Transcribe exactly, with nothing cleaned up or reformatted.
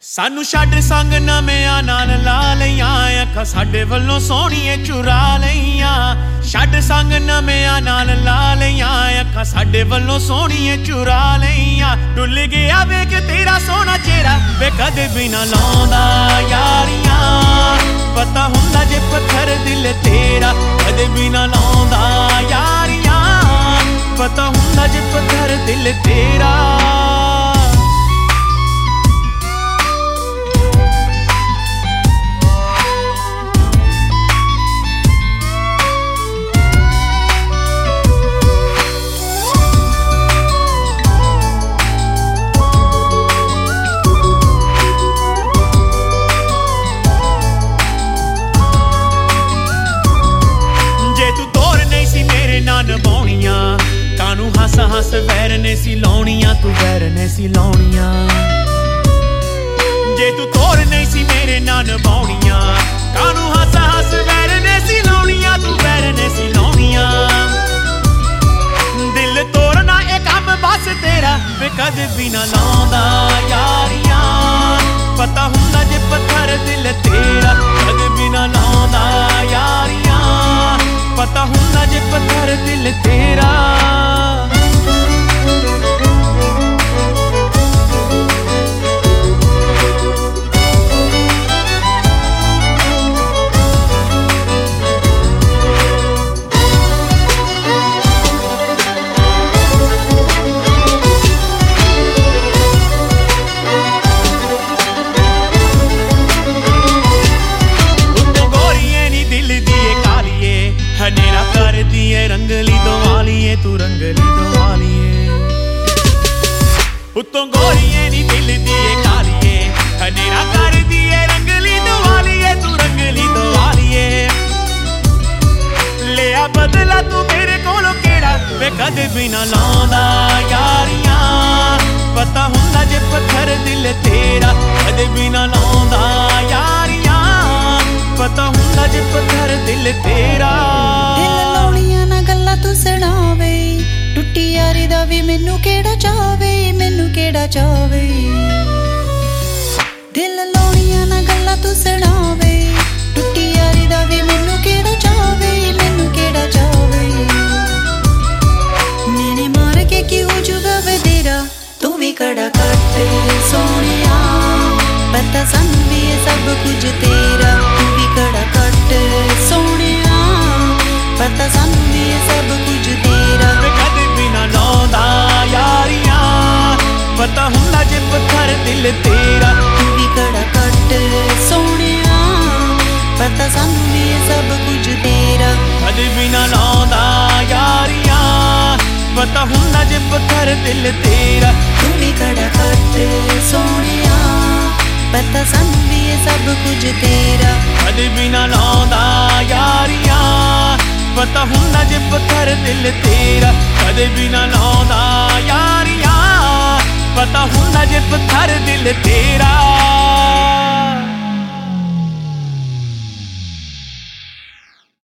सानू छड्ड संग नविआं नाल ला लईआं अखां साडे वल्लों सोहणीए चुरा लईआं। छड्ड संग नविआं नाल ला लईआं अखां साडे वल्लों सोहणीए चुरा लईआं। डुल गया वेख तेरा सोहना चेहरा वे कदे भी ना लाउंदा यारियां। पता हुंदा जे पत्थर दिल तेरा कदे भी ना लाउंदा यारियां। पता हुंदा जे पत्थर दिल तेरा। नभाउणियां कानू हस हस वैर ने सी लाउणियां तू वैर ने सी लाउणियां। जे तू तोर नहीं सी मेरे ना नभाउणियां कानू हस हस वैर ने सी लाउणियां तू वैर ने सी लाउणियां। दिल तोड़ना ए कम बस तेरा वे कदे भी ना लाउंदा यारियां। पता हुंदा जे पत्थर दिल तेरा कदे भी ना लाउंदा यारियां। पता हुंदा जे पत्थर दिल तेरा। हनेरा कर दिए रंगली दवालिए तू रंगली दवालिए। उत्तों गोरिए नी दिल दिए कालिए हनेरा कर दिए रंगली दवालिए तू रंगली दवालिए। लिया बदला तू मेरे कोलों केड़ा वे कदे भी ना लाउंदा यारियां। पता हुंदा जे पत्थर दिल तेरा कदे भी ना लाउंदा यारियां। पता हुंदा जे पत्थर दिल तेरा। दिल लाउणियां ना गल्लां तू सुणावे टुट्टी यारी दा वी मैनू केड़ा चावे मैनू केड़ा चावे। दिल लाउणियां ना गल्लां तू सुणावे टुट्टी यारी दा वी मैनू केड़ा चावे मैनू केड़ा चावे। मेरे मार के क्यों जुगा वे तेरा तू भी कड़ा कट सोहणिया। पता सानू भी सब कुछ तेरा तू भी कड़ा कट सोहणिया। पता सानू भी सब कुछ तेरा वे कदे भी ना लाउंदा यारियां। पता हुंदा जे पत्थर दिल तेरा तू भी कड़ा कट सोहणिया। पता सानू भी सब कुछ तेरा कदे भी ना लाउंदा यारियां। पता हुंदा जे पत्थर दिल तेरा तू भी कड़ा कट सोहणिया। पता सानू भी सब कुछ तेरा कदे भी ना लाउंदा यारियां। पता हुंदा जे पत्थर दिल तेरा कदे भी ना लाउंदा यार।